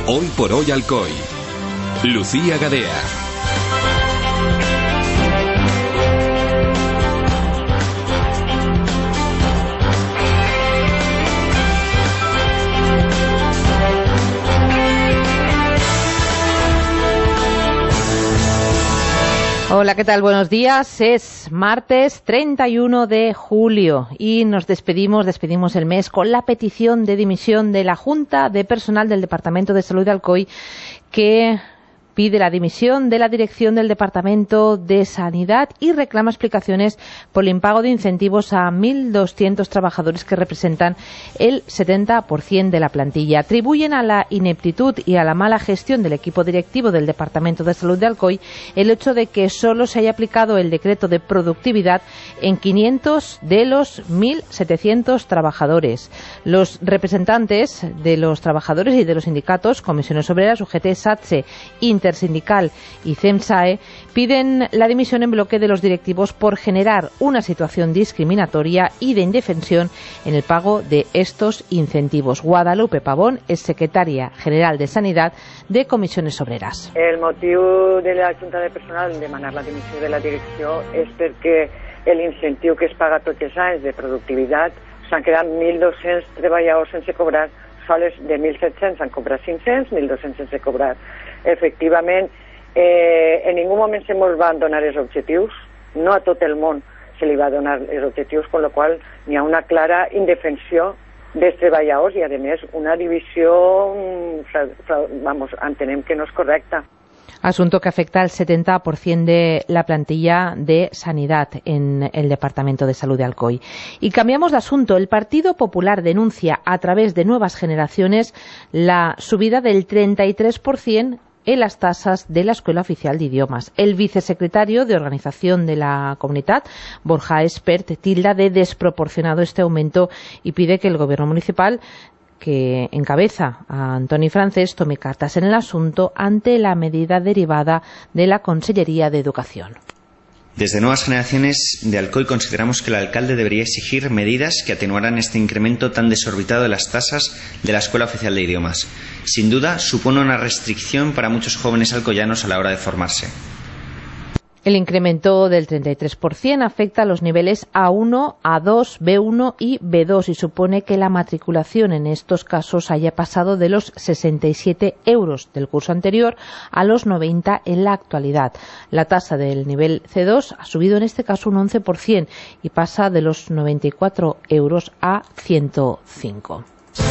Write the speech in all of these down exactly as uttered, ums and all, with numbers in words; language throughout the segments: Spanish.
Hoy por hoy Alcoy. Lucía Gadea. Hola, ¿qué tal? Buenos días. Es martes treinta y uno de julio y nos despedimos, despedimos el mes con la petición de dimisión de la Junta de Personal del Departamento de Salud de Alcoy, que pide la dimisión de la dirección del Departamento de Sanidad y reclama explicaciones por el impago de incentivos a mil doscientos trabajadores que representan el setenta por ciento de la plantilla. Atribuyen a la ineptitud y a la mala gestión del equipo directivo del Departamento de Salud de Alcoy el hecho de que solo se haya aplicado el decreto de productividad en quinientos de los mil setecientos trabajadores. Los representantes de los trabajadores y de los sindicatos, Comisiones Obreras, U G T, SATSE, Inter Sindical y CEMSAE, piden la dimisión en bloque de los directivos por generar una situación discriminatoria y de indefensión en el pago de estos incentivos. Guadalupe Pavón es secretaria general de Sanidad de Comisiones Obreras. El motiu de la Junta de Personal de demanar la dimissió de la direcció és perquè l'incentiu que es paga tots els anys de productivitat s'han quedat mil dos-cents treballadors sense cobrar. Soles de mil set-cents han cobrat cinc-cents, mil dos-cents sense cobrar. Efectivament, eh, en ningú moment se ens van donar els objectius, no a tot el món se li va donar els objectius, con lo qual hi ha una clara indefensió dels treballadors i, a més, una divisió, vamos, entenem que no és correcta. Asunto que afecta al setenta por ciento de la plantilla de Sanidad en el Departamento de Salud de Alcoy. Y cambiamos de asunto. El Partido Popular denuncia a través de Nuevas Generaciones la subida del treinta y tres por ciento en las tasas de la Escuela Oficial de Idiomas. El vicesecretario de Organización de la Comunidad, Borja Espert, tilda de desproporcionado este aumento y pide que el Gobierno municipal, que encabeza a Antoni Francés, tome cartas en el asunto ante la medida derivada de la Consellería de Educación. Desde Nuevas Generaciones de Alcoy consideramos que el alcalde debería exigir medidas que atenuaran este incremento tan desorbitado de las tasas de la Escuela Oficial de Idiomas. Sin duda, supone una restricción para muchos jóvenes alcoyanos a la hora de formarse. El incremento del treinta y tres por ciento afecta a los niveles A uno, A dos, B uno y B dos y supone que la matriculación en estos casos haya pasado de los sesenta y siete euros del curso anterior a los noventa en la actualidad. La tasa del nivel C dos ha subido en este caso un once por ciento y pasa de los noventa y cuatro euros a ciento cinco.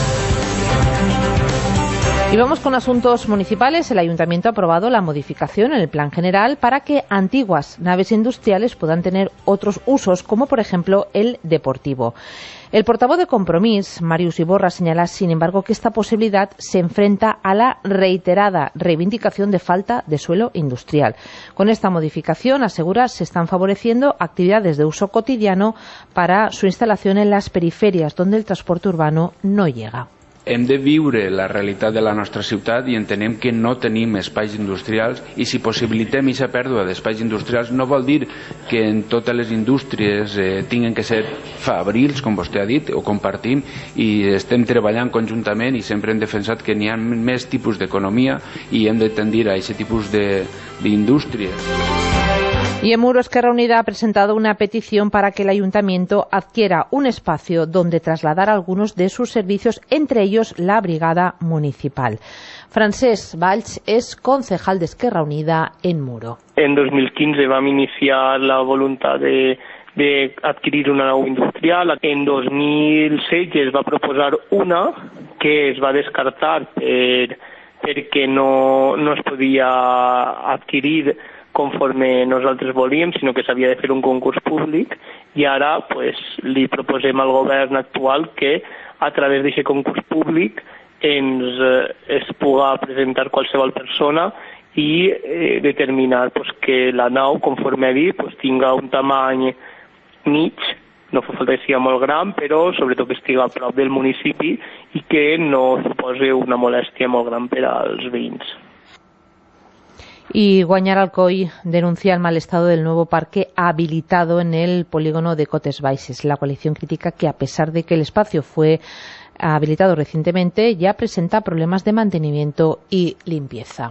Y vamos con asuntos municipales. El Ayuntamiento ha aprobado la modificación en el Plan General para que antiguas naves industriales puedan tener otros usos, como por ejemplo el deportivo. El portavoz de Compromís, Màrius Iborra, señala, sin embargo, que esta posibilidad se enfrenta a la reiterada reivindicación de falta de suelo industrial. Con esta modificación, asegura, se están favoreciendo actividades de uso cotidiano para su instalación en las periferias, donde el transporte urbano no llega. Hem de viure la realitat de la nostra ciutat i entenem que no tenim espais industrials, i si possibilitem aquesta pèrdua d'espais industrials no vol dir que en totes les indústries eh, tinguin que ser fabrils, com vostè ha dit, o compartim, i estem treballant conjuntament i sempre hem defensat que n'hi ha més tipus d'economia i hem de tendir a aquest tipus d'indústries. Y en Muro, Esquerra Unida ha presentado una petición para que el Ayuntamiento adquiera un espacio donde trasladar algunos de sus servicios, entre ellos la Brigada Municipal. Francesc Valls es concejal de Esquerra Unida en Muro. En dos mil quinze vam iniciar la voluntat de, de adquirir una nau industrial. En dos mil setze es va proposar una que es va descartar per, perquè no, no es podia adquirir conforme nosaltres volíem, sinó que s'havia de fer un concurs públic, i ara pues, li proposem al govern actual que a través d'aquest concurs públic ens eh, es puga presentar qualsevol persona i eh, determinar pues, que la nau, conforme ha dit, pues, tinga un tamany mig, no fa falta que sigui molt gran, però sobretot que estigui a prop del municipi i que no suposi una molèstia molt gran per als veïns. Y Guanyar Alcoy denuncia el mal estado del nuevo parque habilitado en el polígono de Cotes Baixes. La coalición critica que, a pesar de que el espacio fue habilitado recientemente, ya presenta problemas de mantenimiento y limpieza.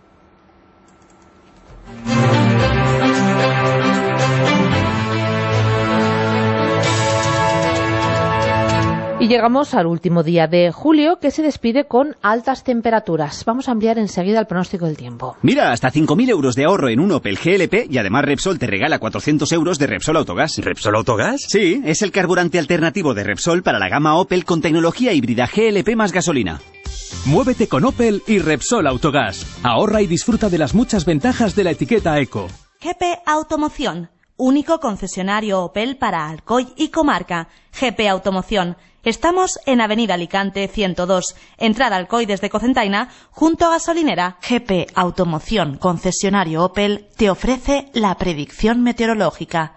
Y llegamos al último día de julio, que se despide con altas temperaturas. Vamos a ampliar enseguida el pronóstico del tiempo. Mira, hasta cinco mil euros de ahorro en un Opel G L P y además Repsol te regala cuatrocientos euros de Repsol Autogas. ¿Repsol Autogas? Sí, es el carburante alternativo de Repsol para la gama Opel con tecnología híbrida G L P más gasolina. Muévete con Opel y Repsol Autogas. Ahorra y disfruta de las muchas ventajas de la etiqueta Eco. G P Automoción, único concesionario Opel para Alcoy y comarca. G P Automoción. Estamos en Avenida Alicante ciento dos, entrada Alcoy desde Cocentaina, junto a gasolinera. G P Automoción, concesionario Opel, te ofrece la predicción meteorológica.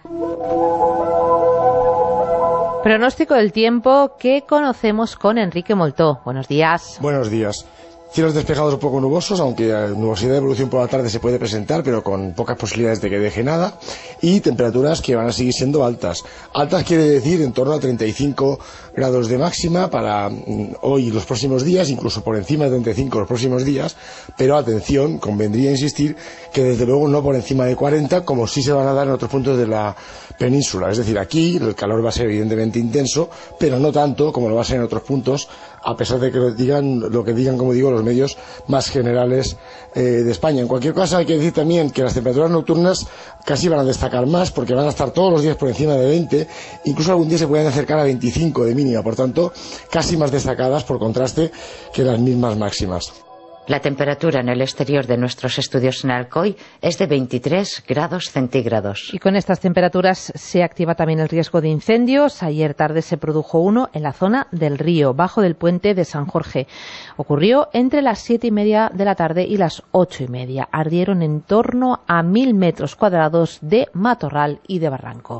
Pronóstico del tiempo que conocemos con Enrique Moltó. Buenos días. Buenos días. Cielos despejados un poco nubosos, aunque nubosidad de evolución por la tarde se puede presentar, pero con pocas posibilidades de que deje nada, y temperaturas que van a seguir siendo altas. Altas quiere decir en torno a treinta y cinco grados de máxima para hoy y los próximos días, incluso por encima de treinta y cinco los próximos días, pero atención, convendría insistir que desde luego no por encima de cuarenta, como sí se van a dar en otros puntos de la península. Es decir, aquí el calor va a ser evidentemente intenso, pero no tanto como lo va a ser en otros puntos, a pesar de que lo digan, lo que digan, como digo, los medios más generales eh, de España. En cualquier caso, hay que decir también que las temperaturas nocturnas casi van a destacar más, porque van a estar todos los días por encima de veinte, incluso algún día se pueden acercar a veinticinco de mínima, por tanto, casi más destacadas por contraste que las mismas máximas. La temperatura en el exterior de nuestros estudios en Alcoy es de veintitrés grados centígrados. Y con estas temperaturas se activa también el riesgo de incendios. Ayer tarde se produjo uno en la zona del Río, bajo del puente de San Jorge. Ocurrió entre las siete y media de la tarde y las ocho y media. Ardieron en torno a mil metros cuadrados de matorral y de barranco.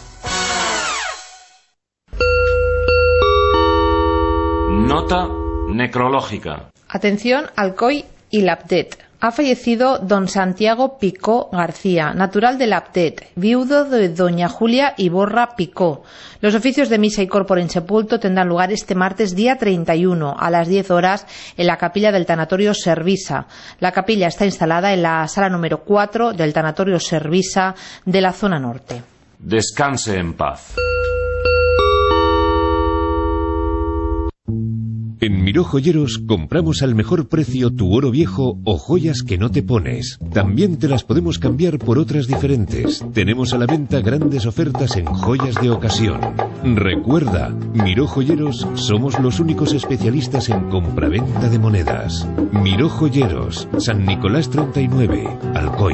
Nota necrológica. Atención, Alcoy y Laptet. Ha fallecido don Santiago Picó García, natural de Laptet, viudo de doña Julia Iborra Picó. Los oficios de misa y corpore en sepulto tendrán lugar este martes día treinta y uno a las diez horas en la capilla del tanatorio Servisa. La capilla está instalada en la sala número cuatro del tanatorio Servisa de la zona norte. Descanse en paz. En Miró Joyeros compramos al mejor precio tu oro viejo o joyas que no te pones. También te las podemos cambiar por otras diferentes. Tenemos a la venta grandes ofertas en joyas de ocasión. Recuerda, Miró Joyeros somos los únicos especialistas en compraventa de monedas. Miró Joyeros, San Nicolás treinta y nueve, Alcoy.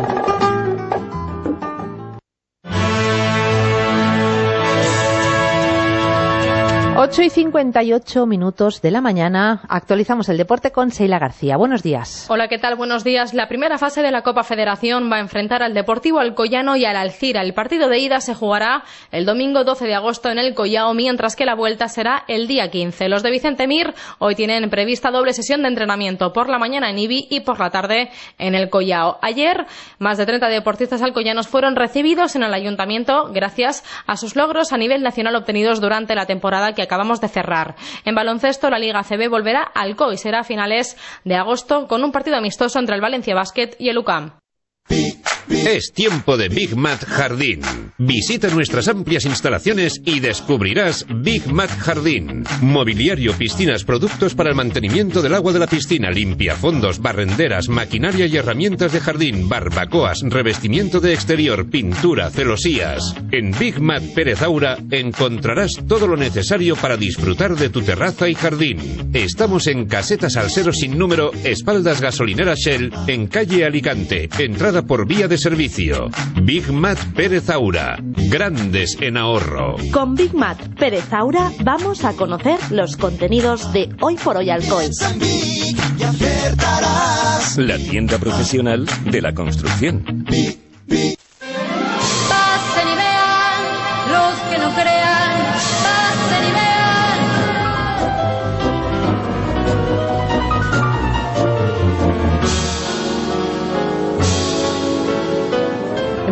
ocho y cincuenta y ocho minutos de la mañana. Actualizamos el deporte con Sheila García. Buenos días. Hola, ¿qué tal? Buenos días. La primera fase de la Copa Federación va a enfrentar al Deportivo Alcoyano y al Alcira. El partido de ida se jugará el domingo doce de agosto en el Collao, mientras que la vuelta será el día quince. Los de Vicente Mir hoy tienen prevista doble sesión de entrenamiento, por la mañana en Ibi y por la tarde en el Collao. Ayer, más de treinta deportistas alcoyanos fueron recibidos en el ayuntamiento gracias a sus logros a nivel nacional obtenidos durante la temporada que acabamos de cerrar. En baloncesto, la Liga A C B volverá al Alcoy. Será a finales de agosto con un partido amistoso entre el Valencia Basket y el U C A M. Es tiempo de Big Mat Jardín. Visita nuestras amplias instalaciones y descubrirás Big Mat Jardín. Mobiliario, piscinas, productos para el mantenimiento del agua de la piscina, limpiafondos, barrenderas, maquinaria y herramientas de jardín, barbacoas, revestimiento de exterior, pintura, celosías. En Big Mat Pérez Aura encontrarás todo lo necesario para disfrutar de tu terraza y jardín. Estamos en Caseta Salsero sin número, espaldas gasolinera Shell, en calle Alicante, entrada por vía de servicio. Big Mat Pérez Aura, grandes en ahorro. Con Big Mat Pérez Aura vamos a conocer los contenidos de Hoy por Hoy Alcoy. La tienda profesional de la construcción. Pasen y vean los que no crean. Pasen y vean.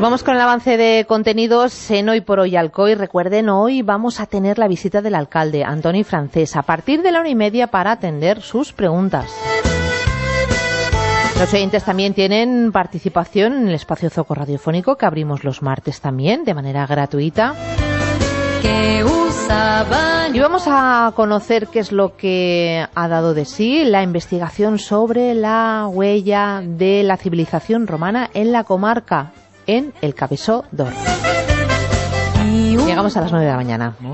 Vamos con el avance de contenidos en Hoy por Hoy Alcoy. Recuerden, hoy vamos a tener la visita del alcalde, Antoni Francés, a partir de la una y media para atender sus preguntas. Los oyentes también tienen participación en el espacio Zoco Radiofónico, que abrimos los martes también, de manera gratuita. Y vamos a conocer qué es lo que ha dado de sí la investigación sobre la huella de la civilización romana en la comarca, en el Cabeçó d'Or. Llegamos a las nueve de la mañana.